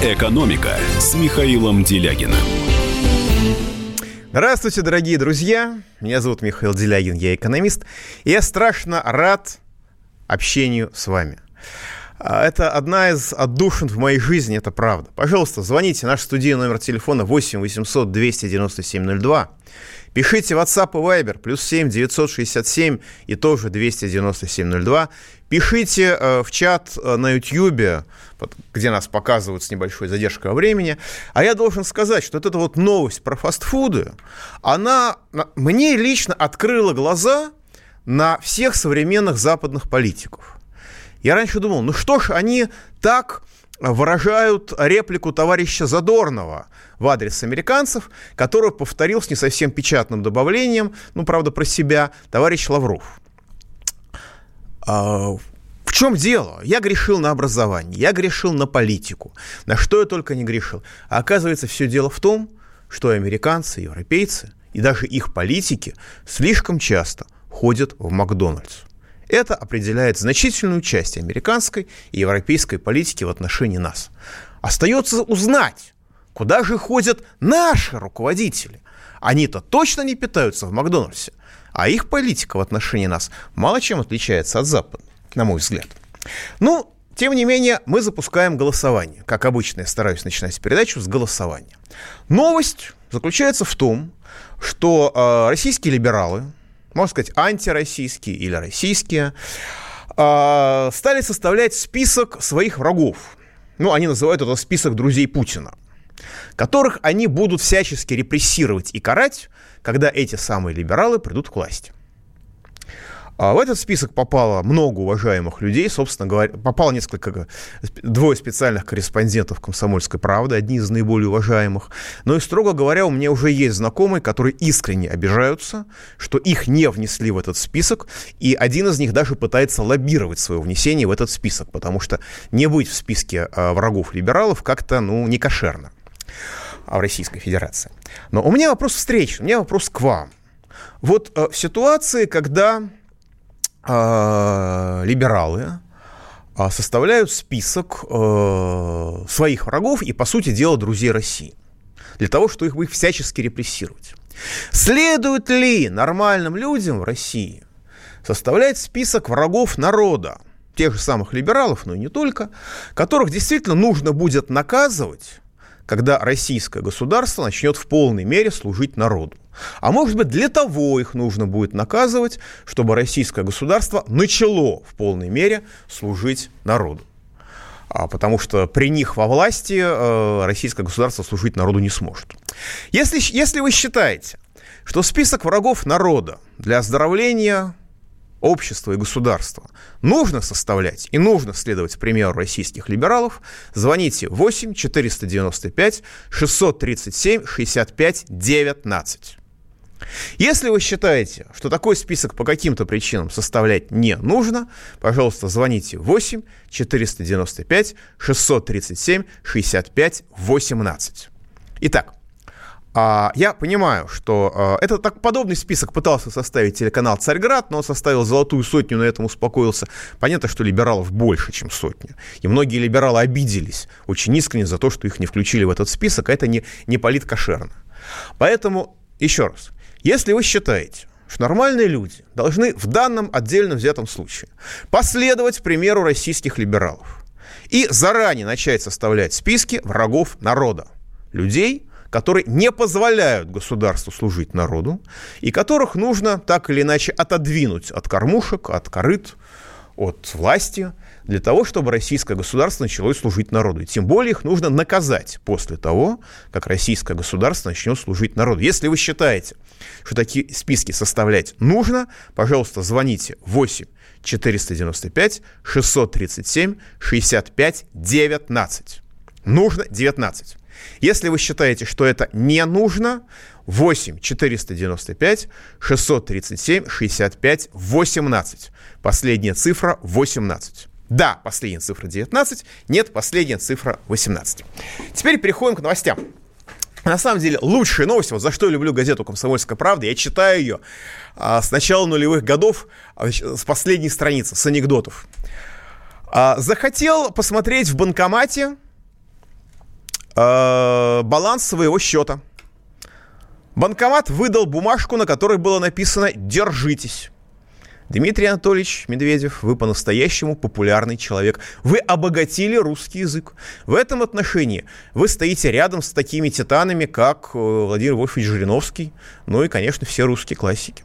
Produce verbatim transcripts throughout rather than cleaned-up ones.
«Экономика» с Михаилом Делягиным. Здравствуйте, дорогие друзья. Меня зовут Михаил Делягин, я экономист. И я страшно рад общению с вами. Это одна из отдушин в моей жизни, это правда. Пожалуйста, звоните. Наш студийный номер телефона восемь восемьсот двести девяносто семь ноль два. Пишите в WhatsApp и Viber плюс семь девятьсот шестьдесят семь и тоже двести девяносто семь ноль два. Пишите э, в чат э, на YouTube, где нас показывают с небольшой задержкой во времени. А я должен сказать, что вот эта вот новость про фастфуды, она мне лично открыла глаза на всех современных западных политиков. Я раньше думал, ну что ж они так выражают реплику товарища Задорнова в адрес американцев, которую повторил с не совсем печатным добавлением, ну, правда, про себя, товарищ Лавров. А, в чем дело? Я грешил на образование, я грешил на политику, на что я только не грешил. А оказывается, все дело в том, что американцы, европейцы и даже их политики слишком часто ходят в Макдональдс. Это определяет значительную часть американской и европейской политики в отношении нас. Остается узнать, куда же ходят наши руководители. Они-то точно не питаются в Макдональдсе, а их политика в отношении нас мало чем отличается от западной, на мой взгляд. Ну, тем не менее, мы запускаем голосование. Как обычно, я стараюсь начинать передачу с голосования. Новость заключается в том, что э, российские либералы, можно сказать, антироссийские или российские, э, стали составлять список своих врагов. Ну, они называют это список друзей Путина, которых они будут всячески репрессировать и карать, когда эти самые либералы придут к власти. А в этот список попало много уважаемых людей, собственно говоря, попало несколько, двое специальных корреспондентов «Комсомольской правды», одни из наиболее уважаемых. Но и, строго говоря, у меня уже есть знакомые, которые искренне обижаются, что их не внесли в этот список, и один из них даже пытается лоббировать свое внесение в этот список, потому что не быть в списке врагов либералов как-то, ну, не кошерно в Российской Федерации. Но у меня вопрос встречный, у меня вопрос к вам. Вот в ситуации, когда либералы составляют список своих врагов и, по сути дела, друзей России, для того, чтобы их, их всячески репрессировать. Следует ли нормальным людям в России составлять список врагов народа, тех же самых либералов, но и не только, которых действительно нужно будет наказывать, когда российское государство начнет в полной мере служить народу? А может быть, для того их нужно будет наказывать, чтобы российское государство начало в полной мере служить народу. А потому что при них во власти э, российское государство служить народу не сможет. Если, если вы считаете, что список врагов народа для оздоровления общества и государства нужно составлять и нужно следовать примеру российских либералов, звоните восемь четыреста девяносто пять шестьсот тридцать семь шестьдесят пять девятнадцать. Если вы считаете, что такой список по каким-то причинам составлять не нужно, пожалуйста, звоните восемь четыреста девяносто пять шестьсот тридцать семь шестьдесят пять восемнадцать. Итак, я понимаю, что это так, подобный список пытался составить телеканал «Царьград», но он составил золотую сотню, на этом успокоился. Понятно, что либералов больше, чем сотня. И многие либералы обиделись очень искренне за то, что их не включили в этот список, а это не, не политкошерно. Поэтому, еще раз, если вы считаете, что нормальные люди должны в данном отдельно взятом случае последовать примеру российских либералов и заранее начать составлять списки врагов народа, людей, которые не позволяют государству служить народу, и которых нужно так или иначе отодвинуть от кормушек, от корыт, от власти, для того, чтобы российское государство начало служить народу. И тем более их нужно наказать после того, как российское государство начнет служить народу. Если вы считаете, что такие списки составлять нужно, пожалуйста, звоните восемь четыреста девяносто пять шестьсот тридцать семь шестьдесят пять девятнадцать. Нужно девятнадцать. Если вы считаете, что это не нужно, восемь четыреста девяносто пять шестьсот тридцать семь шестьдесят пять восемнадцать. Последняя цифра восемнадцать. Да, последняя цифра девятнадцать, нет, последняя цифра восемнадцать. Теперь переходим к новостям. На самом деле, лучшая новость, вот за что я люблю газету «Комсомольская правда», я читаю ее а, с начала нулевых годов, а, с последней страницы, с анекдотов. А, захотел посмотреть в банкомате э, баланс своего счета. Банкомат выдал бумажку, на которой было написано «Держитесь». Дмитрий Анатольевич Медведев, вы по-настоящему популярный человек. Вы обогатили русский язык. В этом отношении вы стоите рядом с такими титанами, как Владимир Вольфович Жириновский, ну и, конечно, все русские классики.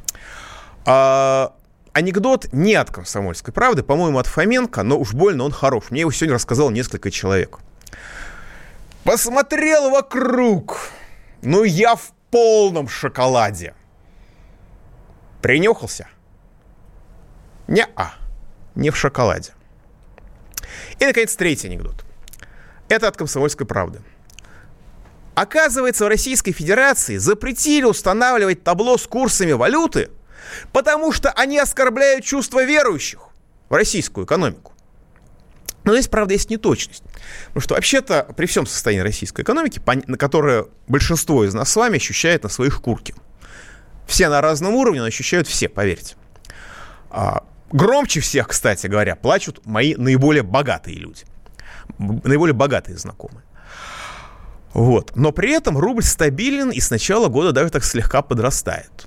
А, анекдот не от «Комсомольской правды», по-моему, от Фоменко, но уж больно он хорош. Мне его сегодня рассказало несколько человек. Посмотрел вокруг. Ну, я в полном шоколаде. Принюхался. Не-а, не в шоколаде. И, наконец, третий анекдот. Это от «Комсомольской правды». Оказывается, в Российской Федерации запретили устанавливать табло с курсами валюты, потому что они оскорбляют чувства верующих в российскую экономику. Но здесь, правда, есть неточность. Потому что вообще-то при всем состоянии российской экономики, на которое большинство из нас с вами ощущает на своей шкурке. Все на разном уровне, но ощущают все, поверьте. Громче всех, кстати говоря, плачут мои наиболее богатые люди. Наиболее богатые знакомые. Вот. Но при этом рубль стабилен и с начала года даже так слегка подрастает.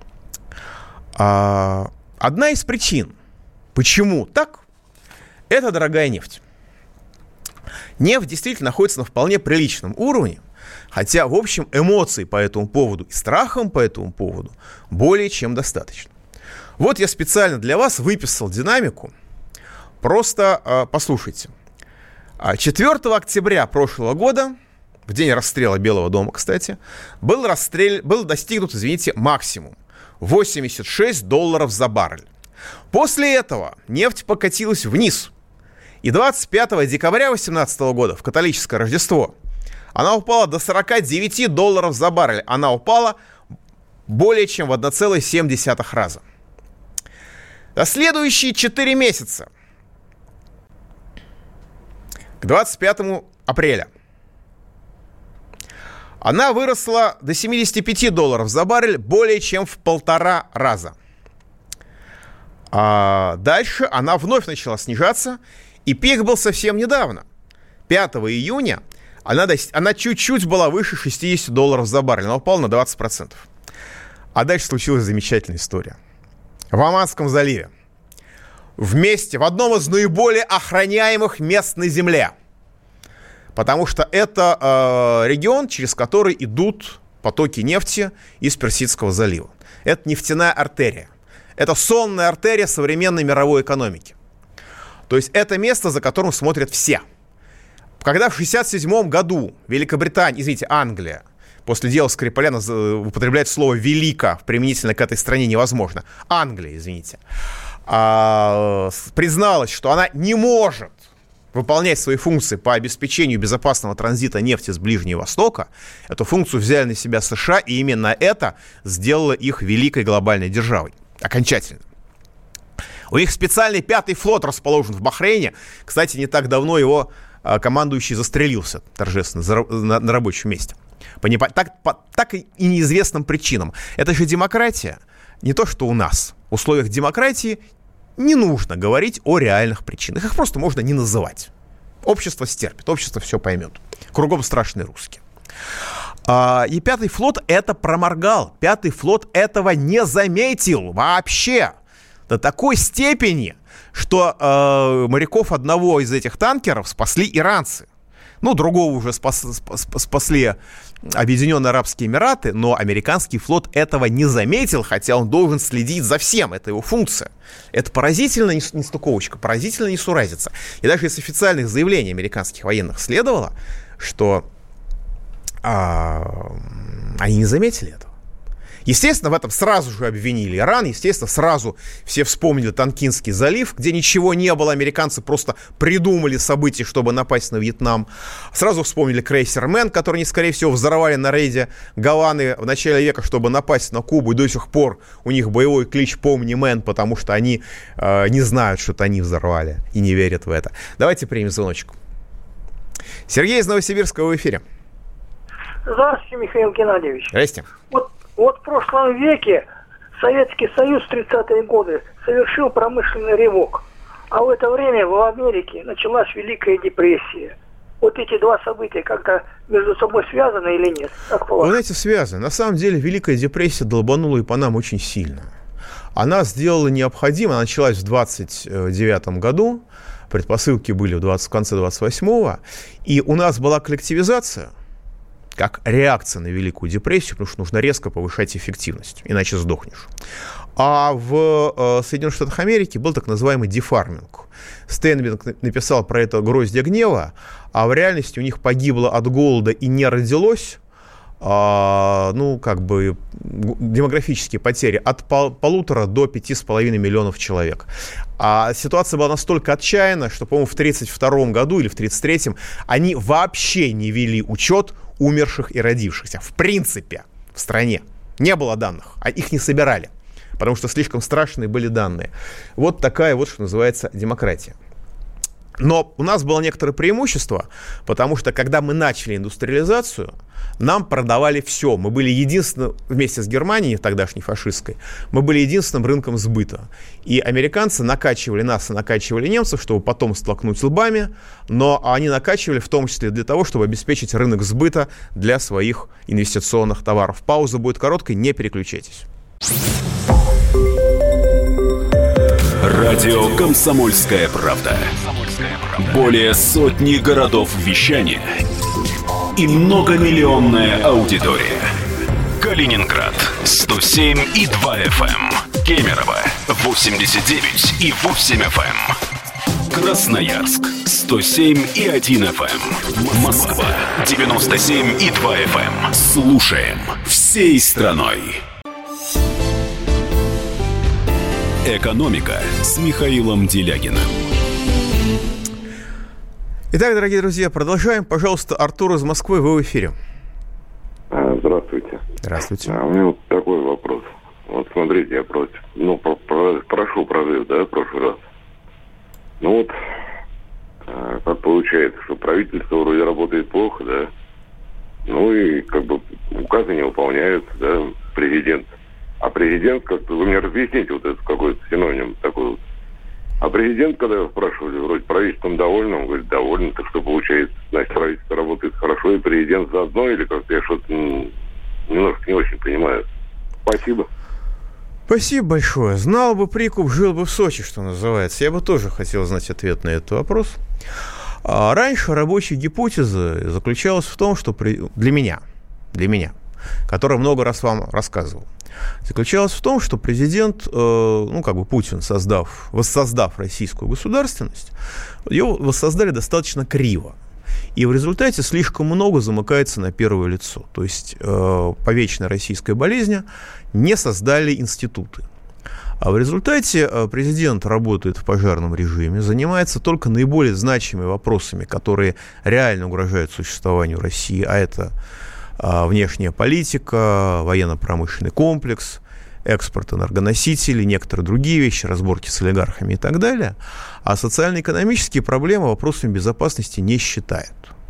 А, одна из причин, почему так, это дорогая нефть. Нефть действительно находится на вполне приличном уровне, хотя, в общем, эмоций по этому поводу и страхом по этому поводу более чем достаточно. Вот я специально для вас выписал динамику. Просто э, послушайте. четвёртого октября прошлого года, в день расстрела Белого дома, кстати, был, расстрел... был достигнут, извините, максимум. восемьдесят шесть долларов за баррель. После этого нефть покатилась вниз. И двадцать пятого декабря две тысячи восемнадцатого года, в католическое Рождество, она упала до сорок девять долларов за баррель. Она упала более чем в один целых семь десятых раза. За следующие четыре месяца, к двадцать пятому апреля, она выросла до семьдесят пять долларов за баррель, более чем в полтора раза. А дальше она вновь начала снижаться, и пик был совсем недавно. пятого июня она, до... она чуть-чуть была выше шестьдесят долларов за баррель, она упала на двадцать процентов. А дальше случилась замечательная история. В Оманском заливе, в месте, в одном из наиболее охраняемых мест на Земле, потому что это э, регион, через который идут потоки нефти из Персидского залива. Это нефтяная артерия. Это сонная артерия современной мировой экономики. То есть это место, за которым смотрят все. Когда в шестьдесят седьмом году Великобритания, извините, Англия, после дела Скрипаля употребляет слово «велика» применительно к этой стране невозможно. Англия, извините. А, призналась, что она не может выполнять свои функции по обеспечению безопасного транзита нефти с Ближнего Востока. Эту функцию взяли на себя США, и именно это сделало их великой глобальной державой. Окончательно. У них специальный пятый флот расположен в Бахрейне. Кстати, не так давно его а, командующий застрелился торжественно за, на, на рабочем месте. По, не, по, так, по так и неизвестным причинам. Это же демократия. Не то, что у нас. В условиях демократии не нужно говорить о реальных причинах. Их просто можно не называть. Общество стерпит, общество все поймет. Кругом страшные русские. А, и пятый флот это проморгал. Пятый флот этого не заметил вообще. До такой степени, что э, моряков одного из этих танкеров спасли иранцы. Ну, другого уже спас, спас, спасли Объединенные Арабские Эмираты, но американский флот этого не заметил, хотя он должен следить за всем, это его функция. Это поразительная нестыковочка, поразительная несуразица. И даже из официальных заявлений американских военных следовало, что а, они не заметили этого. Естественно, в этом сразу же обвинили Иран, естественно, сразу все вспомнили Тонкинский залив, где ничего не было, американцы просто придумали события, чтобы напасть на Вьетнам. Сразу вспомнили крейсер Мэн, который они, скорее всего, взорвали на рейде Гаваны в начале века, чтобы напасть на Кубу, и до сих пор у них боевой клич «Помни, Мэн», потому что они э, не знают, что это они взорвали, и не верят в это. Давайте примем звоночек. Сергей из Новосибирска, в эфире. Здравствуйте, Михаил Геннадьевич. Здрасте. Вот Вот в прошлом веке Советский Союз в тридцатые годы совершил промышленный рывок. А в это время в Америке началась Великая депрессия. вот эти два события как-то между собой связаны или нет? Как Вы знаете, связаны. На самом деле Великая депрессия долбанула и по нам очень сильно. Она сделала необходимо, она началась в двадцать девятом году, предпосылки были в, двадцатом, в конце двадцать восьмого, и у нас была коллективизация, как реакция на Великую депрессию, потому что нужно резко повышать эффективность, иначе сдохнешь. А в э, Соединенных Штатах Америки был так называемый дефарминг. Стенбинг написал про это «Гроздья гнева», а в реальности у них погибло от голода и не родилось, э, ну, как бы, демографические потери от пол, полутора до пяти с половиной миллионов человек. А ситуация была настолько отчаянна, что, по-моему, в тридцать втором году или в тридцать третьем они вообще не вели учет умерших и родившихся. В принципе, в стране не было данных, а их не собирали, потому что слишком страшные были данные. Вот такая вот, что называется, демократия. Но у нас было некоторое преимущество, потому что, когда мы начали индустриализацию, нам продавали все. Мы были единственным, вместе с Германией, тогдашней фашистской, мы были единственным рынком сбыта. И американцы накачивали нас и накачивали немцев, чтобы потом столкнуть лбами, но они накачивали в том числе для того, чтобы обеспечить рынок сбыта для своих инвестиционных товаров. Пауза будет короткой, не переключайтесь. Радио «Комсомольская правда». Более сотни городов вещания и многомиллионная аудитория. Калининград сто семь и два эф эм, Кемерово восемьдесят девять и восемь эф эм, Красноярск сто семь и один эф эм, Москва девяносто семь и два эф эм. Слушаем всей страной. «Экономика» с Михаилом Делягиным. Итак, дорогие друзья, продолжаем. Пожалуйста, Артур из Москвы, вы в эфире. Здравствуйте. Здравствуйте. А у меня вот такой вопрос. Вот смотрите, я против. Ну, про, про, прошу прорыв, да, в прошлый раз. Ну вот, а, как получается, что правительство вроде работает плохо, да. Ну и как бы указы не выполняются, да, президент. А президент, как-то, вы мне разъясните, вот это какой-то синоним такой вот. А президент, когда его спрашивали, вроде правительством доволен, он говорит, доволен, так что получается, значит, правительство работает хорошо, и президент заодно, или как-то я что-то немножко не очень понимаю. Спасибо. Спасибо большое. Знал бы прикуп, жил бы в Сочи, что называется. Я бы тоже хотел знать ответ на этот вопрос. А раньше рабочая гипотеза заключалась в том, что при... для меня, для меня, который много раз вам рассказывал, заключалась в том, что президент, ну, как бы Путин, создав, воссоздав российскую государственность, ее воссоздали достаточно криво. И в результате слишком много замыкается на первое лицо. То есть по вечной российской болезни не создали институты. А в результате президент работает в пожарном режиме, занимается только наиболее значимыми вопросами, которые реально угрожают существованию России, а это внешняя политика, военно-промышленный комплекс, экспорт энергоносителей, некоторые другие вещи, разборки с олигархами и так далее. А социально-экономические проблемы вопросами безопасности не считает.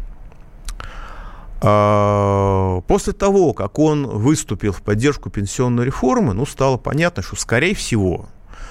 После того, как он выступил в поддержку пенсионной реформы, ну, стало понятно, что, скорее всего,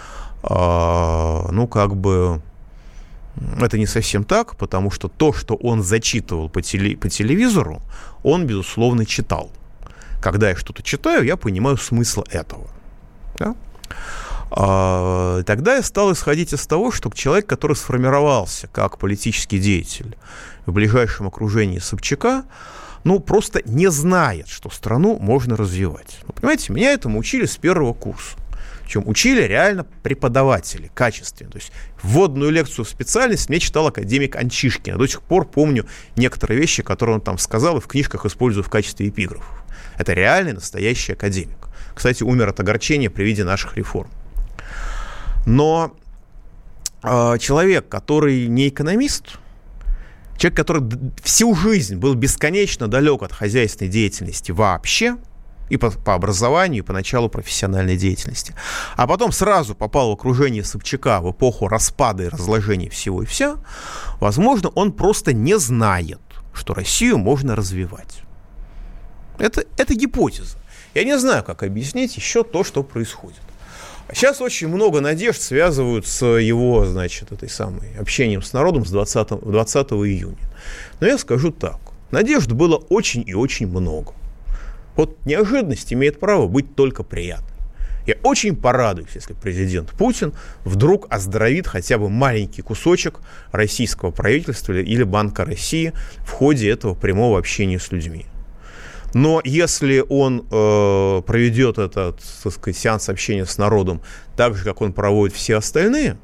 ну, как бы, это не совсем так, потому что то, что он зачитывал по, теле, по телевизору, он, безусловно, читал. Когда я что-то читаю, я понимаю смысл этого. Да? А, тогда я стал исходить из того, что человек, который сформировался как политический деятель в ближайшем окружении Собчака, ну, просто не знает, что страну можно развивать. Вы понимаете, меня этому учили с первого курса. Причем учили реально преподаватели, качественно. То есть вводную лекцию в специальность мне читал академик Анчишкин. Я до сих пор помню некоторые вещи, которые он там сказал, и в книжках использую в качестве эпиграфов. Это реальный, настоящий академик. Кстати, умер от огорчения при виде наших реформ. Но э, человек, который не экономист, человек, который всю жизнь был бесконечно далек от хозяйственной деятельности вообще, и по, по образованию, и по началу профессиональной деятельности, а потом сразу попал в окружение Собчака в эпоху распада и разложения всего и вся, возможно, он просто не знает, что Россию можно развивать. Это, это гипотеза. Я не знаю, как объяснить еще то, что происходит. Сейчас очень много надежд связывают с его, значит, этой самой общением с народом с двадцатого июня. Но я скажу так. Надежд было очень и очень много. Вот неожиданность имеет право быть только приятной. Я очень порадуюсь, если президент Путин вдруг оздоровит хотя бы маленький кусочек российского правительства или Банка России в ходе этого прямого общения с людьми. Но если он э, проведет этот, так сказать, сеанс общения с народом так же, как он проводит все остальные,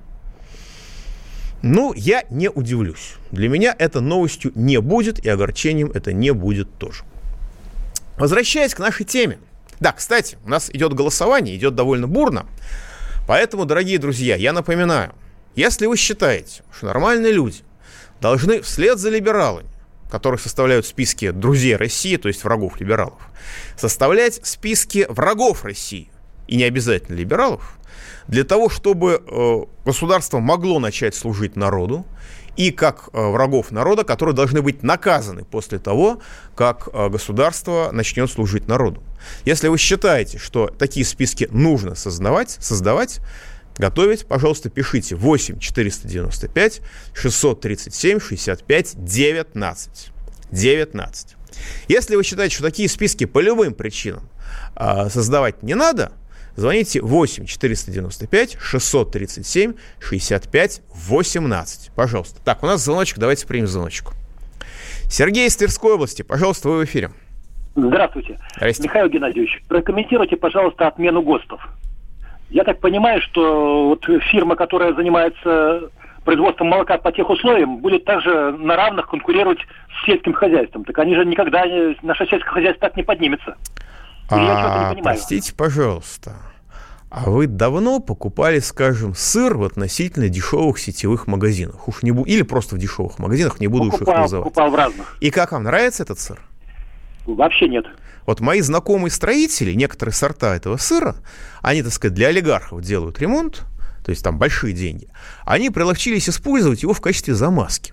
ну, я не удивлюсь. Для меня это новостью не будет, и огорчением это не будет тоже. Возвращаясь к нашей теме. Да, кстати, у нас идет голосование, идет довольно бурно. Поэтому, дорогие друзья, я напоминаю, если вы считаете, что нормальные люди должны вслед за либералами, которые составляют списки друзей России, то есть врагов либералов, составлять списки врагов России, и не обязательно либералов, для того, чтобы э, государство могло начать служить народу, и как э, врагов народа, которые должны быть наказаны после того, как э, государство начнет служить народу. Если вы считаете, что такие списки нужно создавать, создавать, готовить, пожалуйста, пишите восемь четыреста девяносто пять шестьсот тридцать семь шестьдесят пять девятнадцать. девятнадцать. Если вы считаете, что такие списки по любым причинам э, создавать не надо, звоните восемь четыреста девяносто пять шестьсот тридцать семь шестьдесят пять восемнадцать. Пожалуйста. Так, у нас звоночек, давайте примем звоночек. Сергей из Тверской области, пожалуйста, вы в эфире. Здравствуйте. Здрасте. Михаил Геннадьевич, прокомментируйте, пожалуйста, отмену ГОСТов. Я так понимаю, что вот фирма, которая занимается производством молока по тех условиям, будет также на равных конкурировать с сельским хозяйством. Так они же никогда, не, наше сельское хозяйство так не поднимется. Или я чего-то не понимаю? Простите, пожалуйста, а вы давно покупали, скажем, сыр в относительно дешевых сетевых магазинах? Уж не бу... Или просто в дешевых магазинах, не буду покупал, уж их называть. Покупал в разных. И как вам нравится этот сыр? Вообще нет. Вот мои знакомые строители, некоторые сорта этого сыра, они, так сказать, для олигархов делают ремонт, то есть там большие деньги, они приловчились использовать его в качестве замазки.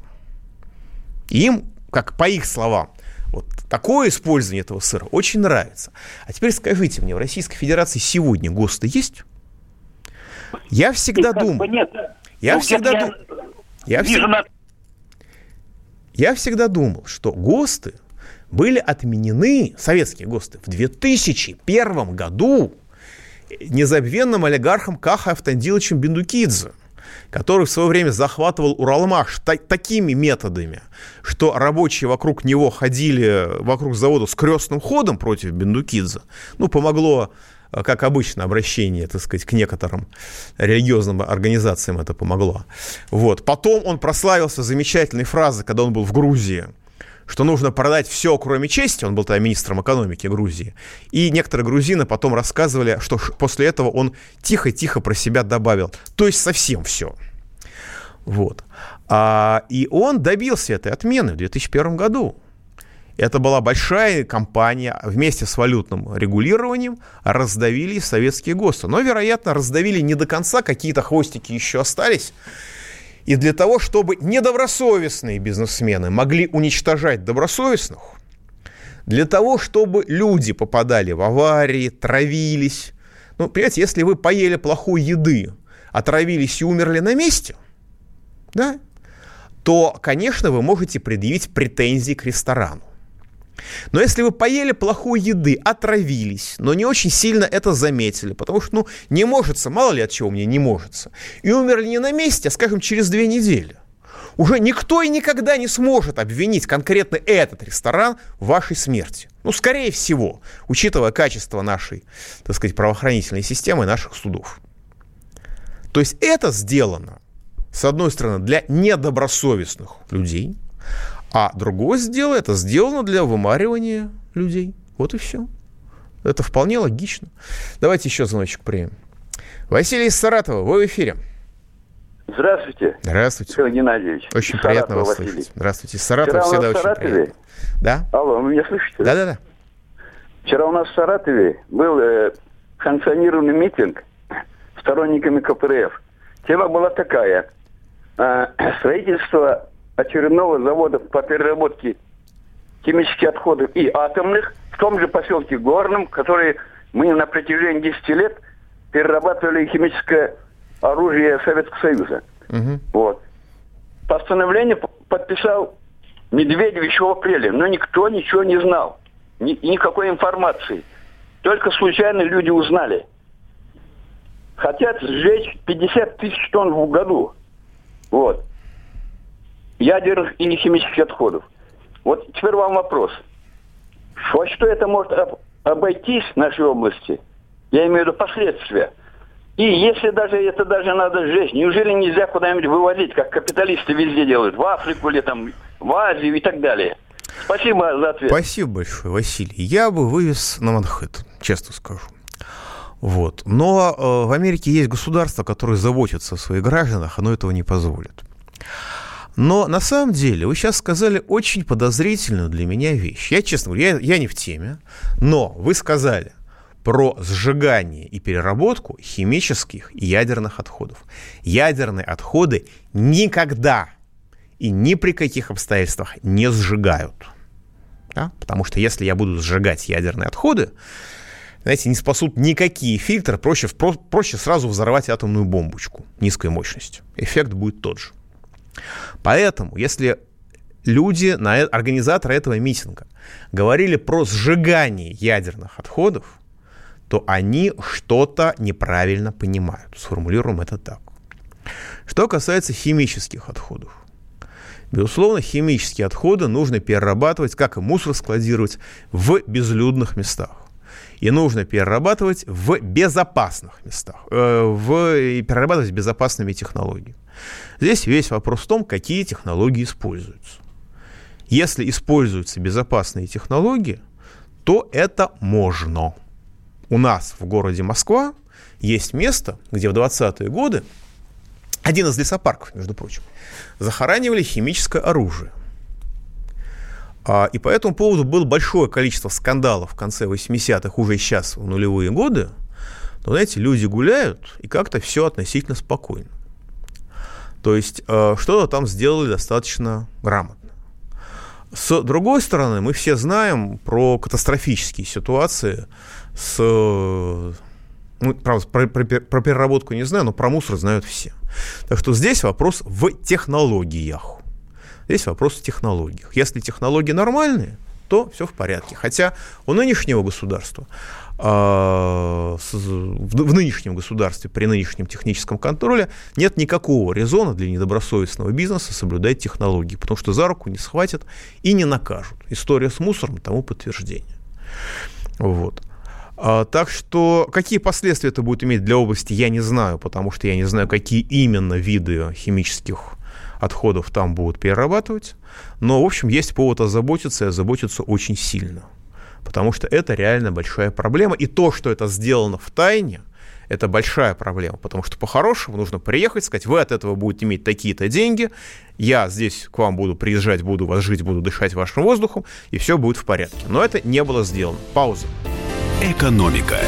И им, как по их словам, вот такое использование этого сыра очень нравится. А теперь скажите мне, в Российской Федерации сегодня ГОСТы есть? Я всегда думал... Нет. Я ну, всегда я... думал... Я, всег... на... я всегда думал, что ГОСТы были отменены, советские ГОСТы, в две тысячи первом году незабвенным олигархом Кахой Автандиловичем Бендукидзе, который в свое время захватывал Уралмаш та- такими методами, что рабочие вокруг него ходили, вокруг завода с крестным ходом против Бендукидзе. Ну, помогло, как обычно, обращение, так сказать, к некоторым религиозным организациям это помогло. Вот. Потом он прославился замечательной фразой, когда он был в Грузии, что нужно продать все, кроме чести. Он был тогда министром экономики Грузии. И некоторые грузины потом рассказывали, что после этого он тихо-тихо про себя добавил. То есть совсем все. Вот. А, и он добился этой отмены в две тысячи первом году. Это была большая кампания. Вместе с валютным регулированием раздавили советские ГОСТы. Но, вероятно, раздавили не до конца. Какие-то хвостики еще остались. И для того, чтобы недобросовестные бизнесмены могли уничтожать добросовестных, для того, чтобы люди попадали в аварии, травились. Ну, понимаете, если вы поели плохой еды, отравились и умерли на месте, да, то, конечно, вы можете предъявить претензии к ресторану. Но если вы поели плохой еды, отравились, но не очень сильно это заметили, потому что, ну, не можется, мало ли от чего мне не можется, и умерли не на месте, а, скажем, через две недели, уже никто и никогда не сможет обвинить конкретно этот ресторан в вашей смерти. Ну, скорее всего, учитывая качество нашей, так сказать, правоохранительной системы и наших судов. То есть это сделано, с одной стороны, для недобросовестных людей, а другое дело, это сделано для вымаривания людей. Вот и все. Это вполне логично. Давайте еще звоночек примем. Василий из Саратова, вы в эфире. Здравствуйте. Здравствуйте. Михаил Геннадьевич. Очень приятно вас Василий. слышать. Здравствуйте. Из Саратова Вчера всегда у нас очень в Саратове... приятно. Да? Алло, вы меня слышите? Да-да-да. Вчера у нас в Саратове был э, санкционированный митинг сторонниками ка пэ эр эф. Тема была такая. Э, строительство очередного завода по переработке химических отходов и атомных в том же поселке Горном, который мы на протяжении десяти лет перерабатывали химическое оружие Советского Союза. Угу. Вот. Постановление подписал Медведев еще в апреле, но никто ничего не знал. Ни, никакой информации. Только случайно люди узнали. Хотят сжечь пятьдесят тысяч тонн в году. Вот. Ядерных и химических отходов. Вот теперь вам вопрос. Во что это может об, обойтись в нашей области? Я имею в виду последствия. И если даже это даже надо сжечь, неужели нельзя куда-нибудь вывозить, как капиталисты везде делают, в Африку или там, в Азию и так далее? Спасибо за ответ. Спасибо большое, Василий. Я бы вывез на Манхэттен, честно скажу. Вот. Но э, в Америке есть государства, которые заботятся о своих гражданах, оно этого не позволит. Но на самом деле вы сейчас сказали очень подозрительную для меня вещь. Я, честно говорю, я, я не в теме, но вы сказали про сжигание и переработку химических и ядерных отходов. Ядерные отходы никогда и ни при каких обстоятельствах не сжигают. Да? Потому что если я буду сжигать ядерные отходы, знаете, не спасут никакие фильтры, проще, про, проще сразу взорвать атомную бомбочку низкой мощности. Эффект будет тот же. Поэтому, если люди, организаторы этого митинга, говорили про сжигание ядерных отходов, то они что-то неправильно понимают. Сформулируем это так. Что касается химических отходов. Безусловно, химические отходы нужно перерабатывать, как и мусор складировать, в безлюдных местах. И нужно перерабатывать в безопасных местах, э, в, и перерабатывать безопасными технологиями. Здесь весь вопрос в том, какие технологии используются. Если используются безопасные технологии, то это можно. У нас в городе Москва есть место, где в двадцатые годы один из лесопарков, между прочим, захоранивали химическое оружие. И по этому поводу было большое количество скандалов в конце восьмидесятых, уже сейчас, в нулевые годы. Но, знаете, люди гуляют, и как-то все относительно спокойно. То есть что-то там сделали достаточно грамотно. С другой стороны, мы все знаем про катастрофические ситуации с... Ну, правда, про, про, про переработку не знаю, но про мусор знают все. Так что здесь вопрос в технологиях. Здесь вопрос в технологиях. Если технологии нормальные, то все в порядке. Хотя у нынешнего государства, э, с, в, в нынешнем государстве, при нынешнем техническом контроле нет никакого резона для недобросовестного бизнеса соблюдать технологии, потому что за руку не схватят и не накажут. История с мусором тому подтверждение. Вот. А, так что какие последствия это будет иметь для области, я не знаю, потому что я не знаю, какие именно виды химических отходов там будут перерабатывать. Но, в общем, есть повод озаботиться, и озаботиться очень сильно. Потому что это реально большая проблема. И то, что это сделано в тайне, это большая проблема. Потому что по-хорошему нужно приехать, сказать, вы от этого будете иметь такие-то деньги, я здесь к вам буду приезжать, буду у вас жить, буду дышать вашим воздухом, и все будет в порядке. Но это не было сделано. Пауза. Экономика.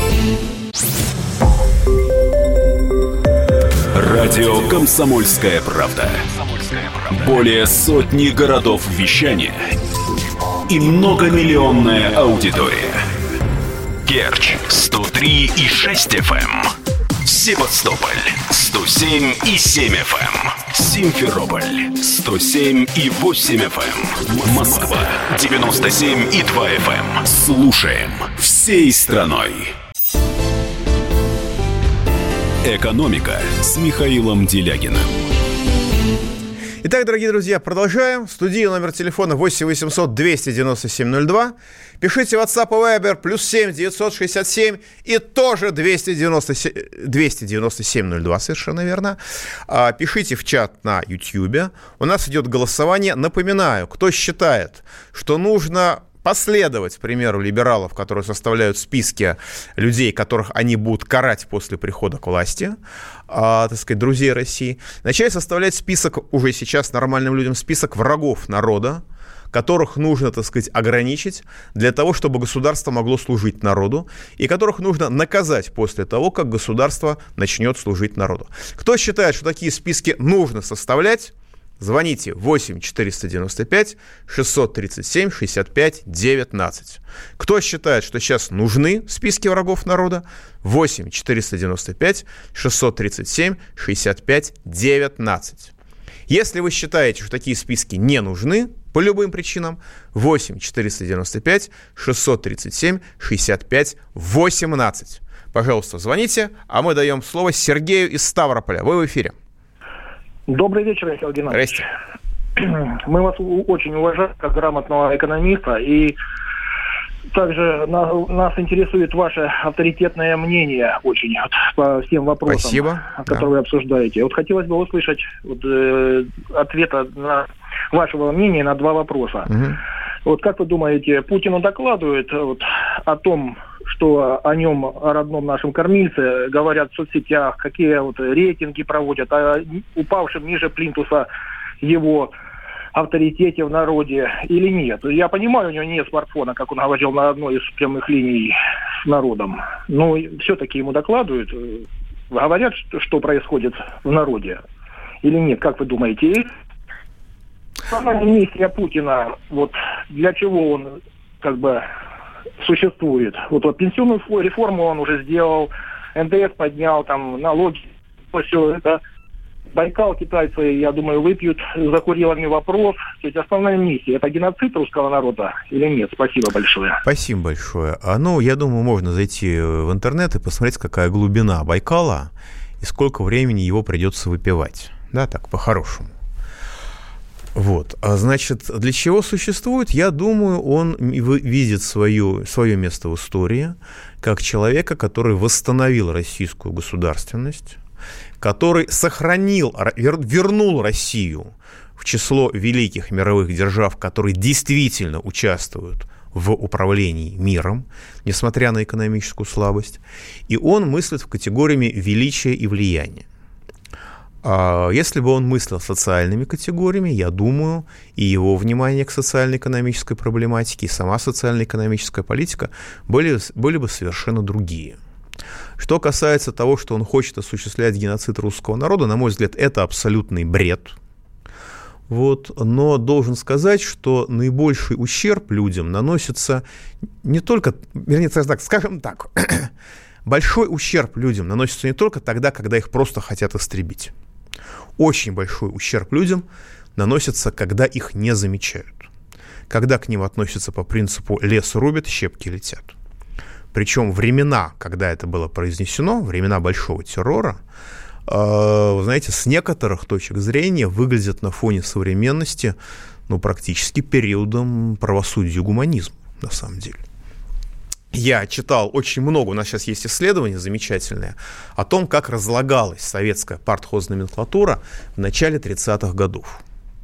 Радио «Комсомольская правда». Более сотни городов вещания и многомиллионная аудитория. Керчь сто три и шесть эф эм, Севастополь сто семь и семь эф эм, Симферополь сто семь и восемь эф эм, Москва девяносто семь и два эф эм. Слушаем всей страной. Экономика с Михаилом Делягиным. Итак, дорогие друзья, продолжаем. В студии номер телефона восемь восемьсот двести девяносто семь ноль два. Пишите в WhatsApp и Viber плюс семь девятьсот шестьдесят семь и тоже двести девяносто семь ноль два, совершенно верно. Пишите в чат на YouTube. У нас идет голосование. Напоминаю, кто считает, что нужно последовать примеру либералов, которые составляют списки людей, которых они будут карать после прихода к власти, а, так сказать, друзей России, начать составлять список, уже сейчас нормальным людям, список врагов народа, которых нужно, так сказать, ограничить для того, чтобы государство могло служить народу, и которых нужно наказать после того, как государство начнет служить народу. Кто считает, что такие списки нужно составлять, Звоните восемь четыреста девяносто пять шестьсот тридцать семь шестьдесят пять девятнадцать. Кто считает, что сейчас нужны списки врагов народа? восемь четыреста девяносто пять шестьсот тридцать семь шестьдесят пять девятнадцать. Если вы считаете, что такие списки не нужны по любым причинам, восемь четыреста девяносто пять шестьсот тридцать семь шестьдесят пять восемнадцать. Пожалуйста, звоните, а мы даем слово Сергею из Ставрополя. Вы в эфире. Добрый вечер, Михаил Геннадьевич. Здрасте. Мы вас очень уважаем как грамотного экономиста, и также на, нас интересует ваше авторитетное мнение очень вот, по всем вопросам, Спасибо. которые да. вы обсуждаете. Вот хотелось бы услышать вот, э, ответа на вашего мнения на два вопроса. Угу. Вот как вы думаете, Путину докладывают вот, о том, что о нем, о родном нашем кормильце, говорят в соцсетях, какие вот рейтинги проводят, о упавшем ниже плинтуса его авторитете в народе или нет? Я понимаю, у него нет смартфона, как он говорил, на одной из прямых линий с народом, но все-таки ему докладывают, говорят, что происходит в народе или нет, как вы думаете? Самая миссия Путина, вот для чего он как бы существует? Вот, вот пенсионную реформу он уже сделал, эн дэ эс поднял, там налоги, все это. Байкал китайцы, я думаю, выпьют за Курилами вопрос. То есть основная миссия – это геноцид русского народа или нет? Спасибо большое. Спасибо большое. А, ну, я думаю, можно зайти в интернет и посмотреть, какая глубина Байкала и сколько времени его придется выпивать. Да, так, по-хорошему. Вот. А значит, для чего существует? Я думаю, он видит свою, свое место в истории как человека, который восстановил российскую государственность, который сохранил, вернул Россию в число великих мировых держав, которые действительно участвуют в управлении миром, несмотря на экономическую слабость. И он мыслит в категориями величия и влияния. Если бы он мыслил социальными категориями, я думаю, и его внимание к социально-экономической проблематике, и сама социально-экономическая политика были, были бы совершенно другие. Что касается того, что он хочет осуществлять геноцид русского народа, на мой взгляд, это абсолютный бред. Вот. Но должен сказать, что наибольший ущерб людям наносится не только, вернее, так, скажем так, большой ущерб людям наносится не только тогда, когда их просто хотят истребить. Очень большой ущерб людям наносится, когда их не замечают. Когда к ним относятся по принципу «лес рубят, щепки летят». Причем времена, когда это было произнесено, времена большого террора, э, вы знаете, с некоторых точек зрения выглядят на фоне современности, ну, практически периодом правосудия и гуманизма, на самом деле. Я читал очень много, у нас сейчас есть исследование замечательное, о том, как разлагалась советская партхозноменклатура в начале тридцатых годов.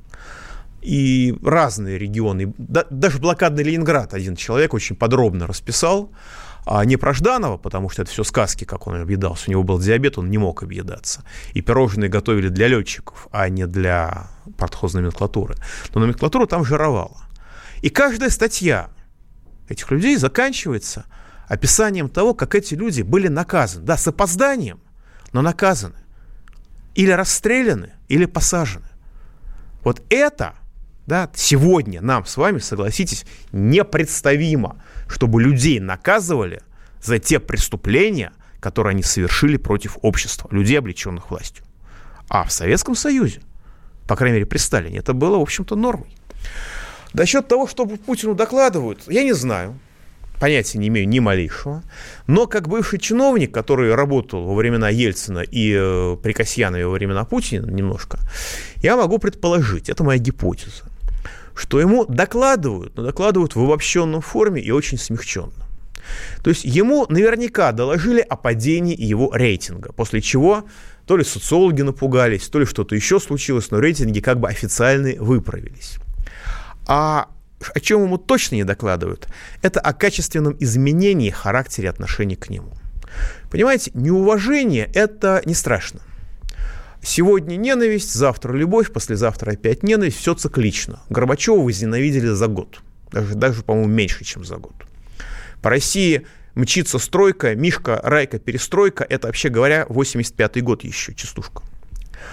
И разные регионы, да, даже блокадный Ленинград один человек очень подробно расписал, а не про Жданова, потому что это все сказки, как он объедался. У него был диабет, он не мог объедаться. И пирожные готовили для летчиков, а не для партхозноменклатуры. Но номенклатура там жировала. И каждая статья этих людей заканчивается описанием того, как эти люди были наказаны. Да, с опозданием, но наказаны. Или расстреляны, или посажены. Вот это, да, сегодня нам с вами, согласитесь, непредставимо, чтобы людей наказывали за те преступления, которые они совершили против общества, людей, облеченных властью. А в Советском Союзе, по крайней мере при Сталине, это было, в общем-то, нормой. Насчет того, что Путину докладывают, я не знаю, понятия не имею ни малейшего, но как бывший чиновник, который работал во времена Ельцина и э, при Касьянове во времена Путина немножко, я могу предположить, это моя гипотеза, что ему докладывают, но докладывают в обобщенном форме и очень смягченно. То есть ему наверняка доложили о падении его рейтинга, после чего то ли социологи напугались, то ли что-то еще случилось, но рейтинги как бы официальные выправились. А о чем ему точно не докладывают, это о качественном изменении характера отношений к нему. Понимаете, неуважение – это не страшно. Сегодня ненависть, завтра любовь, послезавтра опять ненависть, все циклично. Горбачева возненавидели за год, даже, даже, по-моему, меньше, чем за год. По России мчится стройка, Мишка, Райка, перестройка – это, вообще говоря, восемьдесят пятый год еще, частушка.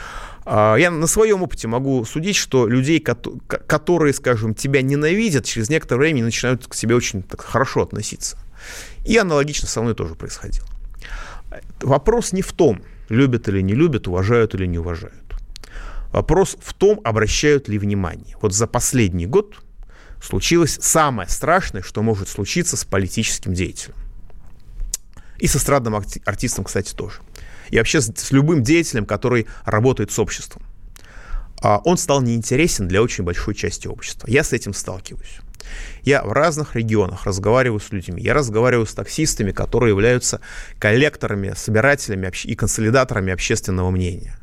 Я на своем опыте могу судить, что людей, которые, скажем, тебя ненавидят, через некоторое время начинают к тебе очень так хорошо относиться. И аналогично со мной тоже происходило. Вопрос не в том, любят или не любят, уважают или не уважают. Вопрос в том, обращают ли внимание. Вот за последний год случилось самое страшное, что может случиться с политическим деятелем. И с эстрадным артистом, кстати, тоже. И вообще с любым деятелем, который работает с обществом. Он стал неинтересен для очень большой части общества. Я с этим сталкиваюсь. Я в разных регионах разговариваю с людьми. Я разговариваю с таксистами, которые являются коллекторами, собирателями и консолидаторами общественного мнения.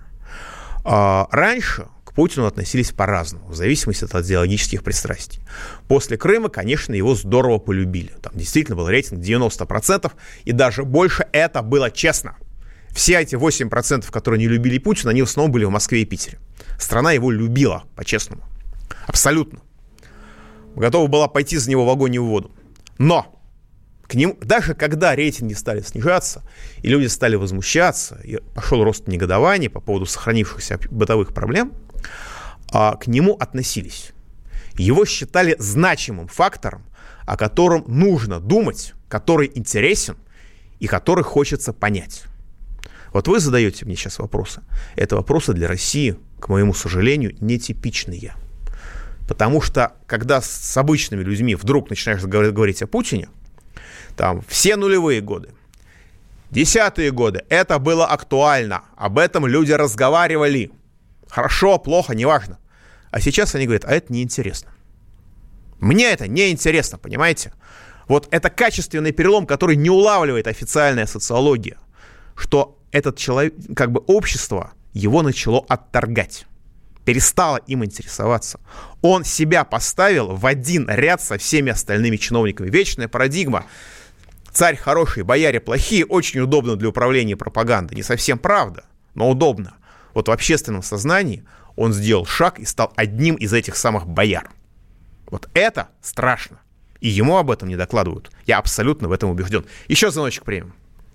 Раньше к Путину относились по-разному, в зависимости от идеологических пристрастий. После Крыма, конечно, его здорово полюбили. Там действительно был рейтинг девяносто процентов, и даже больше. Это было честно. Все эти восемь процентов, которые не любили Путина, они в основном были в Москве и Питере. Страна его любила, по-честному. Абсолютно. Готова была пойти за него в огонь и в воду. Но к нему, даже когда рейтинги стали снижаться, и люди стали возмущаться, и пошел рост негодования по поводу сохранившихся бытовых проблем, а к нему относились. Его считали значимым фактором, о котором нужно думать, который интересен и который хочется понять. Вот вы задаете мне сейчас вопросы. Это вопросы для России, к моему сожалению, нетипичные. Потому что, когда с обычными людьми вдруг начинаешь говорить о Путине, там все нулевые годы, десятые годы, это было актуально, об этом люди разговаривали. Хорошо, плохо, неважно. А сейчас они говорят, а это неинтересно. Мне это неинтересно, понимаете? Вот это качественный перелом, который не улавливает официальная социология, что этот человек, как бы общество, его начало отторгать. Перестало им интересоваться. Он себя поставил в один ряд со всеми остальными чиновниками. Вечная парадигма. Царь хороший, бояре плохие, очень удобно для управления пропагандой. Не совсем правда, но удобно. Вот в общественном сознании он сделал шаг и стал одним из этих самых бояр. Вот это страшно. И ему об этом не докладывают. Я абсолютно в этом убежден. Еще звоночек примем.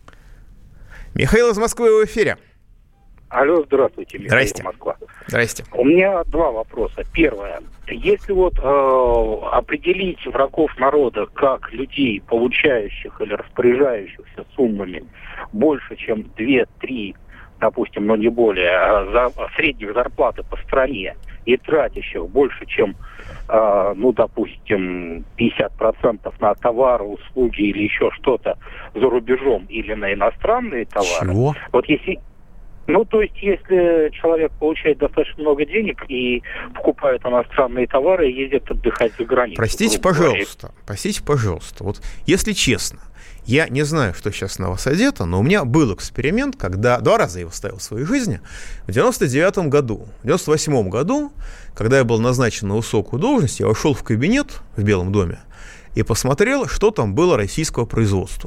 Михаил из Москвы в эфире. Алло, здравствуйте, Михаил, Здрасте. Москва. Здрасте. У меня два вопроса. Первое. Если вот э, определить врагов народа как людей, получающих или распоряжающихся суммами больше, чем две-три, допустим, но не более, за, средних зарплаты по стране и тратящих больше, чем, э, ну, допустим, пятьдесят процентов на товары, услуги или еще что-то за рубежом или на иностранные товары. Чего? Вот если... Ну, то есть, если человек получает достаточно много денег и покупает иностранные товары и ездит отдыхать за границу. Простите, пожалуйста, простите, пожалуйста. Вот, если честно, я не знаю, что сейчас на вас одето, но у меня был эксперимент, когда два раза я его ставил в своей жизни. В девяносто девятом году, в девяносто восьмом году, когда я был назначен на высокую должность, я вошел в кабинет в Белом доме и посмотрел, что там было российского производства.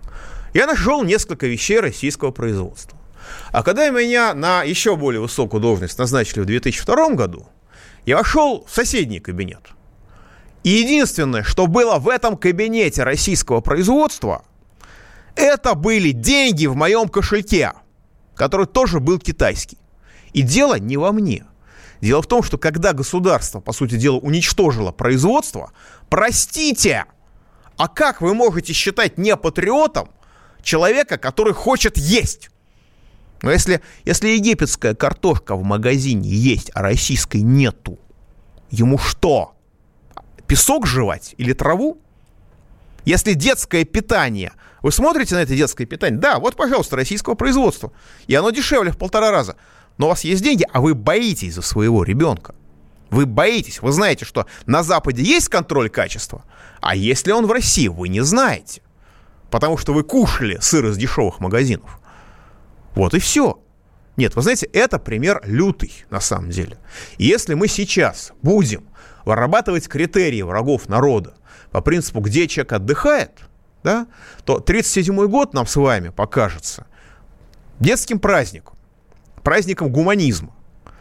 Я нашел несколько вещей российского производства. А когда меня на еще более высокую должность назначили в две тысячи втором году, я вошел в соседний кабинет. И единственное, что было в этом кабинете российского производства, это были деньги в моем кошельке, который тоже был китайский. И дело не во мне. Дело в том, что когда государство, по сути дела, уничтожило производство, простите, а как вы можете считать не патриотом человека, который хочет есть? Но если, если египетская картошка в магазине есть, а российской нету, ему что? Песок жевать или траву? Если детское питание, вы смотрите на это детское питание, да, вот, пожалуйста, российского производства, и оно дешевле в полтора раза, но у вас есть деньги, а вы боитесь за своего ребенка. Вы боитесь, вы знаете, что на Западе есть контроль качества, а если он в России, вы не знаете, потому что вы кушали сыр из дешевых магазинов. Вот и все. Нет, вы знаете, это пример лютый на самом деле. И если мы сейчас будем вырабатывать критерии врагов народа по принципу, где человек отдыхает, да, то тридцать седьмой год нам с вами покажется детским праздником, праздником гуманизма.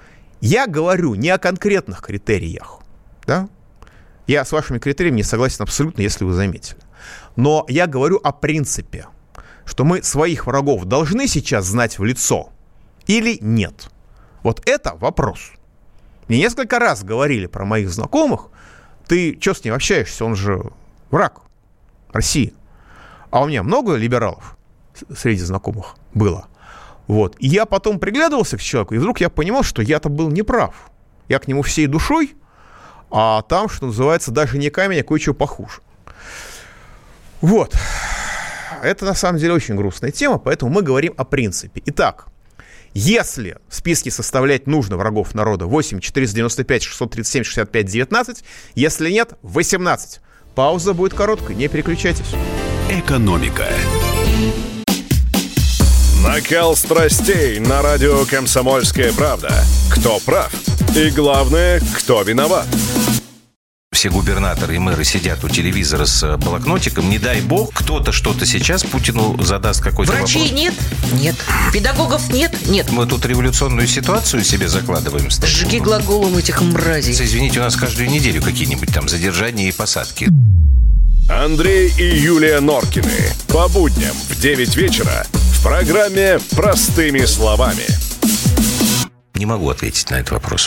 Я говорю не о конкретных критериях. Да? Я с вашими критериями не согласен абсолютно, если вы заметили. Но я говорю о принципе, что мы своих врагов должны сейчас знать в лицо или нет. Вот это вопрос. Мне несколько раз говорили про моих знакомых, ты что с ним общаешься, он же враг России. А у меня много либералов среди знакомых было. Вот. И я потом приглядывался к человеку, и вдруг я понимал, что я-то был неправ. Я к нему всей душой, а там, что называется, даже не камень, а кое-что похуже. Вот. Это, на самом деле, очень грустная тема, поэтому мы говорим о принципе. Итак, если в списке составлять нужно врагов народа восемь четыреста девяносто пять шестьсот тридцать семь шестьдесят пять девятнадцать, если нет, восемнадцать. Пауза будет короткой, не переключайтесь. Экономика. Накал страстей на радио «Комсомольская правда». Кто прав? И главное, кто виноват? Все губернаторы и мэры сидят у телевизора с блокнотиком. Не дай бог, кто-то что-то сейчас Путину задаст какой-то вопрос. Врачей нет? Нет. Педагогов нет? Нет. Мы тут революционную ситуацию себе закладываем. Сжиги глаголом этих мразей. Извините, у нас каждую неделю какие-нибудь там задержания и посадки. Андрей и Юлия Норкины. По будням в девять вечера в программе «Простыми словами». Не могу ответить на этот вопрос.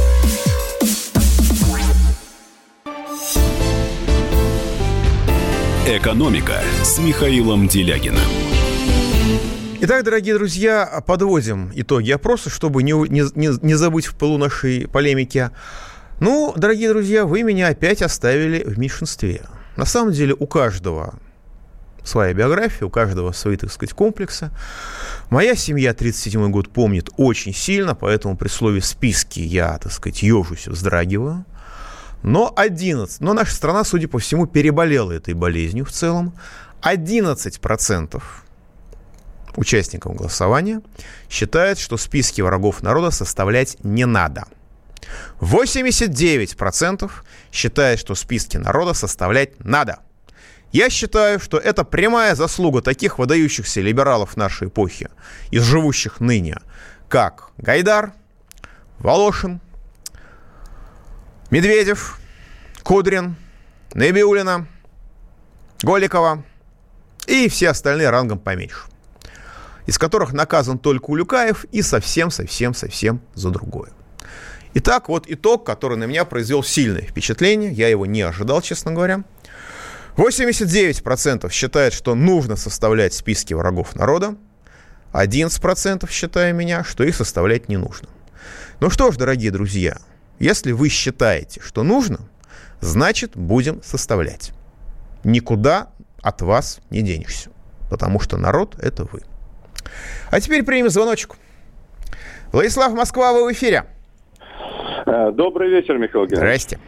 «Экономика» с Михаилом Делягиным. Итак, дорогие друзья, подводим итоги опроса, чтобы не, не, не забыть в пылу нашей полемики. Ну, дорогие друзья, вы меня опять оставили в меньшинстве. На самом деле у каждого своя биография, у каждого свои, так сказать, комплексы. Моя семья тридцать седьмой год помнит очень сильно, поэтому при слове «списки» я, так сказать, ежусь, вздрагиваю. Но одиннадцать, но наша страна, судя по всему, переболела этой болезнью в целом. одиннадцать процентов участников голосования считают, что списки врагов народа составлять не надо. восемьдесят девять процентов считают, что списки народа составлять надо. Я считаю, что это прямая заслуга таких выдающихся либералов нашей эпохи, из живущих ныне, как Гайдар, Волошин, Медведев, Кудрин, Набиуллина, Голикова и все остальные рангом поменьше, из которых наказан только Улюкаев и совсем-совсем-совсем за другое. Итак, вот итог, который на меня произвел сильное впечатление. Я его не ожидал, честно говоря. восемьдесят девять процентов считают, что нужно составлять списки врагов народа. одиннадцать процентов, считая меня, что их составлять не нужно. Ну что ж, дорогие друзья, если вы считаете, что нужно, значит, будем составлять. Никуда от вас не денешься, потому что народ – это вы. А теперь примем звоночек. Владислав, Москва, вы в эфире. Добрый вечер, Михаил Геннадьевич. Здрасте.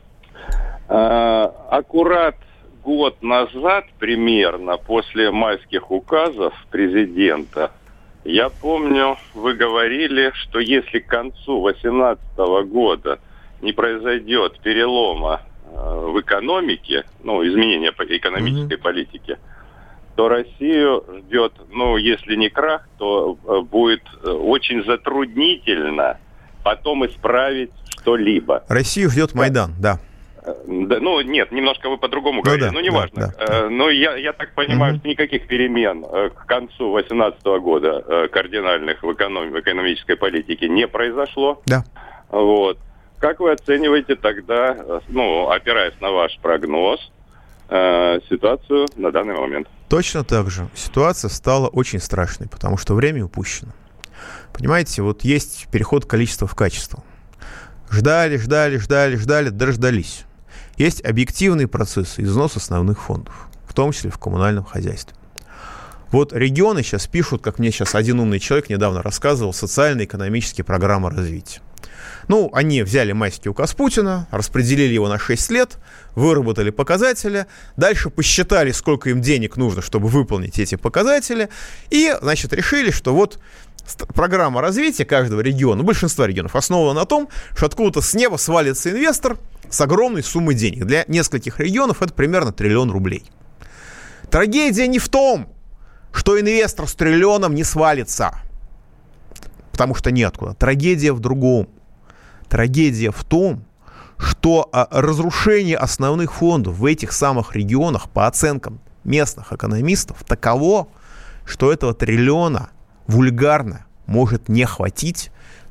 Аккурат год назад, примерно, после майских указов президента, я помню, вы говорили, что если к концу две тысячи восемнадцатого года не произойдет перелома э, в экономике, ну, изменения экономической mm-hmm. политики, то Россию ждет, ну, если не крах, то э, будет очень затруднительно потом исправить что-либо. Россию ждет Майдан, да. Да, ну, нет, немножко вы по-другому ну, говорили, да, но неважно. Да, да. Но я, я так понимаю, mm-hmm. что никаких перемен к концу две тысячи восемнадцатого года кардинальных в, эконом, в экономической политике не произошло. Да. Вот. Как вы оцениваете тогда, ну, опираясь на ваш прогноз, ситуацию на данный момент? Точно так же. Ситуация стала очень страшной, потому что время упущено. Понимаете, вот есть переход количества в качество. Ждали, ждали, ждали, ждали, дождались. Есть объективные процессы, износ основных фондов, в том числе в коммунальном хозяйстве. Вот регионы сейчас пишут, как мне сейчас один умный человек недавно рассказывал, социально-экономические программы развития. Ну, они взяли майский указ Путина, распределили его на шесть лет, выработали показатели, дальше посчитали, сколько им денег нужно, чтобы выполнить эти показатели, и, значит, решили, что вот программа развития каждого региона, большинства регионов, основана на том, что откуда-то с неба свалится инвестор с огромной суммой денег. Для нескольких регионов это примерно триллион рублей. Трагедия не в том, что инвестор с триллионом не свалится, потому что неоткуда. Трагедия в другом. Трагедия в том, что разрушение основных фондов в этих самых регионах, по оценкам местных экономистов, таково, что этого триллиона вульгарно может не хватить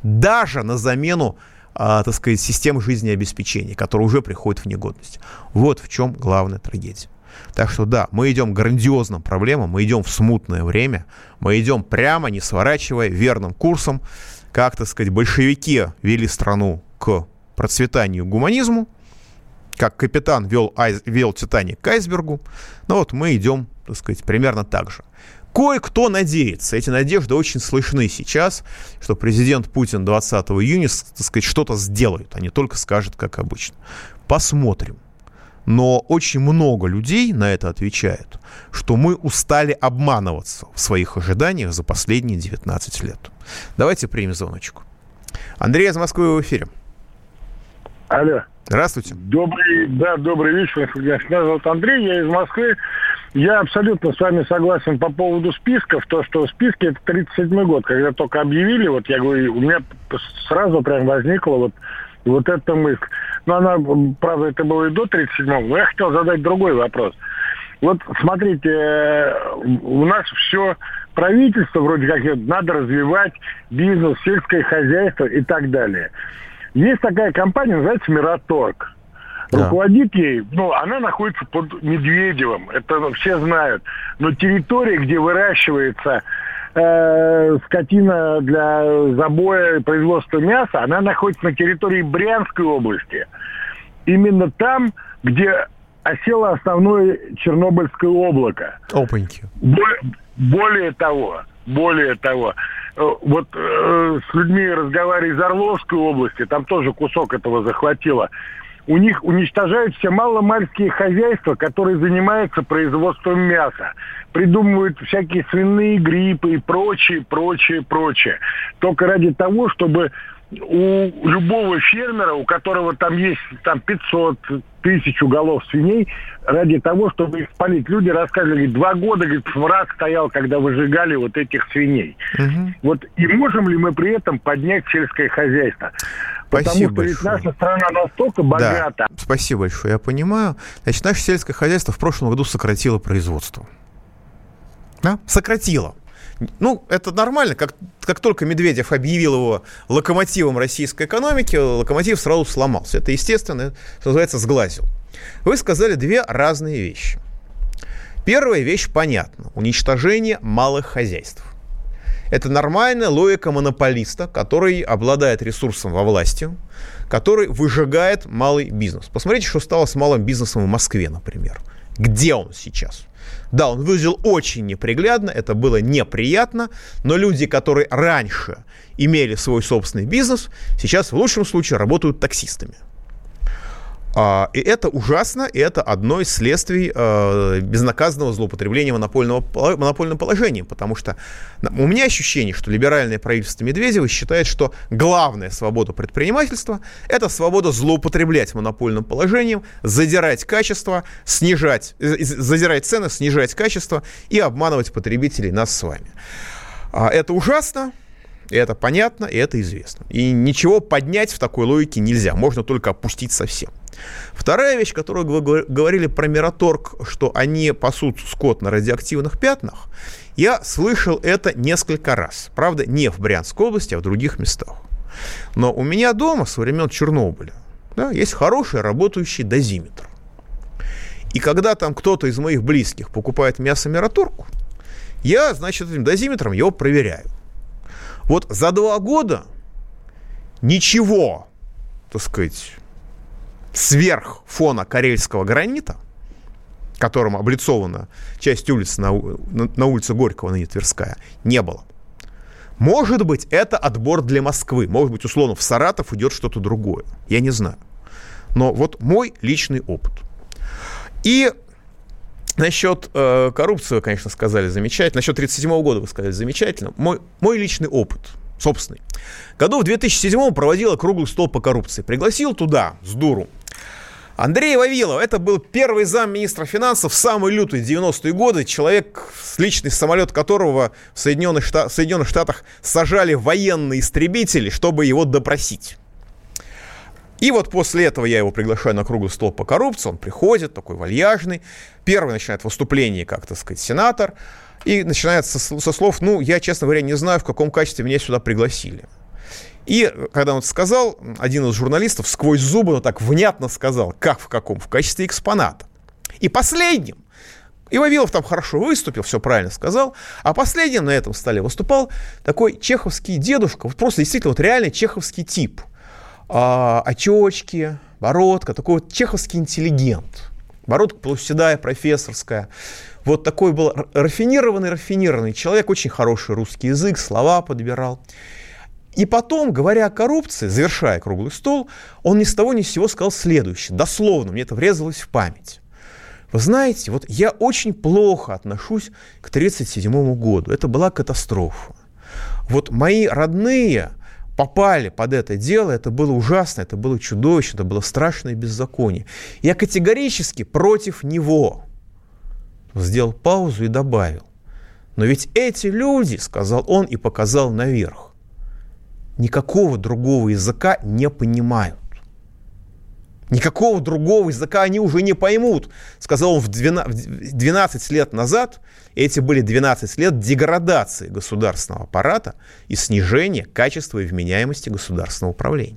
даже на замену, а, так сказать, систем жизнеобеспечения, которые уже приходят в негодность. Вот в чем главная трагедия. Так что да, мы идем к грандиозным проблемам, мы идем в смутное время, мы идем прямо, не сворачивая, верным курсом, как, так сказать, большевики вели страну к процветанию, гуманизму, как капитан вел, айз, вел «Титаник» к айсбергу. Ну вот мы идем, так сказать, примерно так же. Кое-кто надеется, эти надежды очень слышны сейчас, что президент Путин двадцатого июня, так сказать, что-то сделает, а не только скажет, как обычно. Посмотрим. Но очень много людей на это отвечают, что мы устали обманываться в своих ожиданиях за последние девятнадцать лет. Давайте примем звоночку. Андрей из Москвы в эфире. Алло. Здравствуйте. Добрый, да, добрый вечер. Меня зовут Андрей, я из Москвы. Я абсолютно с вами согласен по поводу списков. То, что списки, это тридцать седьмой год, когда только объявили, вот я говорю, у меня сразу прям возникла вот, вот эта мысль. Но она, правда, это было и до тридцать седьмого, но я хотел задать другой вопрос. Вот смотрите, у нас все правительство, вроде как надо развивать бизнес, сельское хозяйство и так далее. Есть такая компания, называется «Мираторг». Да. Руководит ей, ну, она находится под Медведевым, это ну, все знают. Но территория, где выращивается э, скотина для забоя и производства мяса, она находится на территории Брянской области. Именно там, где осело основное Чернобыльское облако. Опаньки. Более того, более того, вот э, с людьми разговаривая из Орловской области, там тоже кусок этого захватило. У них уничтожают все маломальские хозяйства, которые занимаются производством мяса. Придумывают всякие свиные гриппы и прочее, прочее, прочее. Только ради того, чтобы у любого фермера, у которого там есть там пятьсот тысяч голов свиней, ради того, чтобы их спалить. Люди рассказывали, два года, говорит, враг стоял, когда выжигали вот этих свиней. Угу. Вот и можем ли мы при этом поднять сельское хозяйство? Спасибо Потому что большое. ведь наша страна настолько богата. Да, спасибо большое, я понимаю. Значит, наше сельское хозяйство в прошлом году сократило производство. Да? Сократило. Ну, это нормально. Как, как только Медведев объявил его локомотивом российской экономики, локомотив сразу сломался. Это, естественно, что называется, сглазил. Вы сказали две разные вещи. Первая вещь понятна. Уничтожение малых хозяйств. Это нормальная логика монополиста, который обладает ресурсом во власти, который выжигает малый бизнес. Посмотрите, что стало с малым бизнесом в Москве, например. Где он сейчас? Да, он выглядел очень неприглядно, это было неприятно, но люди, которые раньше имели свой собственный бизнес, сейчас в лучшем случае работают таксистами. А, и это ужасно, и это одно из следствий а, безнаказанного злоупотребления монопольного, монопольным положением, потому что у меня ощущение, что либеральное правительство Медведева считает, что главная свобода предпринимательства – это свобода злоупотреблять монопольным положением, задирать качество, снижать, задирать цены, снижать качество и обманывать потребителей, нас с вами. А, это ужасно. И это понятно, и это известно. И ничего поднять в такой логике нельзя. Можно только опустить совсем. Вторая вещь, которую вы говорили про Мираторг, что они пасут скот на радиоактивных пятнах, я слышал это несколько раз. Правда, не в Брянской области, а в других местах. Но у меня дома со времен Чернобыля, да, есть хороший работающий дозиметр. И когда там кто-то из моих близких покупает мясо Мираторг, я, значит, этим дозиметром его проверяю. Вот за два года ничего, так сказать, сверх фона карельского гранита, которым облицована часть улицы на, на, на улице Горького, ныне Тверская, не было. Может быть, это отбор для Москвы. Может быть, условно, в Саратов идет что-то другое. Я не знаю. Но вот мой личный опыт. И насчет э, коррупции вы, конечно, сказали замечательно. Насчет тридцать седьмого года вы сказали замечательно. Мой, мой личный опыт, собственный. Году в две тысячи седьмом проводила круглый стол по коррупции. Пригласил туда, с дуру, Андрея Вавилова. Это был первый замминистра финансов в самые лютые девяностые годы. Человек, личный самолет которого в Соединенных, Штат, в Соединенных Штатах сажали военные истребители, чтобы его допросить. И вот после этого я его приглашаю на круглый стол по коррупции. Он приходит, такой вальяжный. Первый начинает выступление, как, так сказать, сенатор. И начинается со, со слов, ну, я, честно говоря, не знаю, в каком качестве меня сюда пригласили. И когда он это сказал, один из журналистов сквозь зубы, но так внятно сказал, как в каком, в качестве экспоната. И последним, и Вавилов там хорошо выступил, все правильно сказал, а последним на этом столе выступал такой чеховский дедушка, вот просто действительно вот реальный чеховский тип. А, очечки, бородка, такой вот чеховский интеллигент. Бородка полуседая, профессорская. Вот такой был рафинированный-рафинированный человек, очень хороший русский язык, слова подбирал. И потом, говоря о коррупции, завершая круглый стол, он ни с того ни с сего сказал следующее. Дословно, мне это врезалось в память. Вы знаете, вот я очень плохо отношусь к тридцать седьмому году. Это была катастрофа. Вот мои родные попали под это дело, это было ужасно, это было чудовищно, это было страшное беззаконие. Я категорически против него. Сделал паузу и добавил. Но ведь эти люди, сказал он и показал наверх, никакого другого языка не понимают. Никакого другого языка они уже не поймут, сказал он в двенадцать лет назад. Эти были двенадцать лет деградации государственного аппарата и снижения качества и вменяемости государственного управления.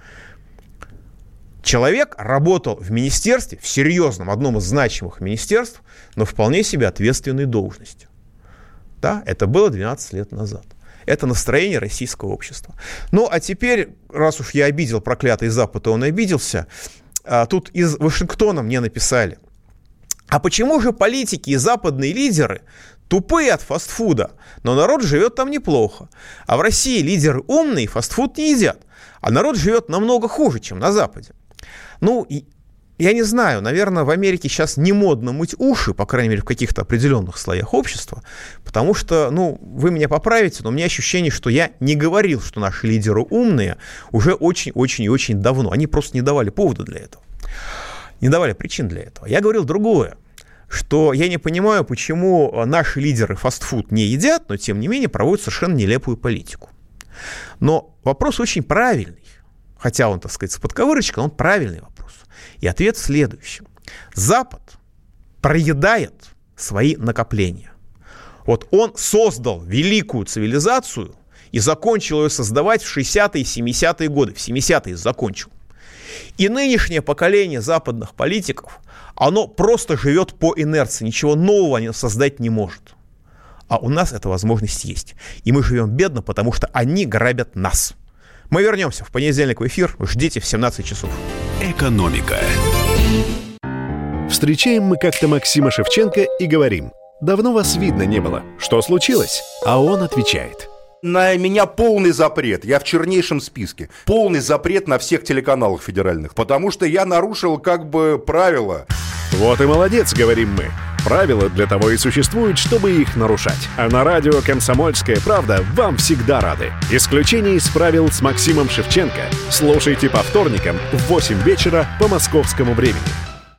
Человек работал в министерстве, в серьезном, одном из значимых министерств, но вполне себе ответственной должности. Да, это было двенадцать лет назад. Это настроение российского общества. Ну, а теперь, раз уж я обидел проклятый Запад, и он обиделся, тут из Вашингтона мне написали: а почему же политики и западные лидеры тупые от фастфуда, но народ живет там неплохо? А в России лидеры умные, фастфуд не едят, а народ живет намного хуже, чем на Западе. Ну, я не знаю, наверное, в Америке сейчас не модно мыть уши, по крайней мере, в каких-то определенных слоях общества, потому что, ну, вы меня поправите, но у меня ощущение, что я не говорил, что наши лидеры умные уже очень-очень и очень давно. Они просто не давали повода для этого, не давали причин для этого. Я говорил другое, что я не понимаю, почему наши лидеры фастфуд не едят, но, тем не менее, проводят совершенно нелепую политику. Но вопрос очень правильный, хотя он, так сказать, с подковырочкой, но он правильный вопрос. И ответ в следующем. Запад проедает свои накопления. Вот он создал великую цивилизацию и закончил ее создавать в шестидесятые и семидесятые годы. В семидесятые закончил. И нынешнее поколение западных политиков, оно просто живет по инерции. Ничего нового оно создать не может. А у нас эта возможность есть. И мы живем бедно, потому что они грабят нас. Мы вернемся в понедельник в эфир. Ждите в семнадцать часов. Экономика. Встречаем мы как-то Максима Шевченко и говорим: давно вас видно не было. Что случилось? А он отвечает: на меня полный запрет. Я в чернейшем списке. Полный запрет на всех телеканалах федеральных. Потому что я нарушил как бы правила. Вот и молодец, говорим мы. Правила для того и существуют, чтобы их нарушать. А на радио «Комсомольская правда» вам всегда рады. Исключение из правил с Максимом Шевченко слушайте по вторникам в восемь вечера по московскому времени.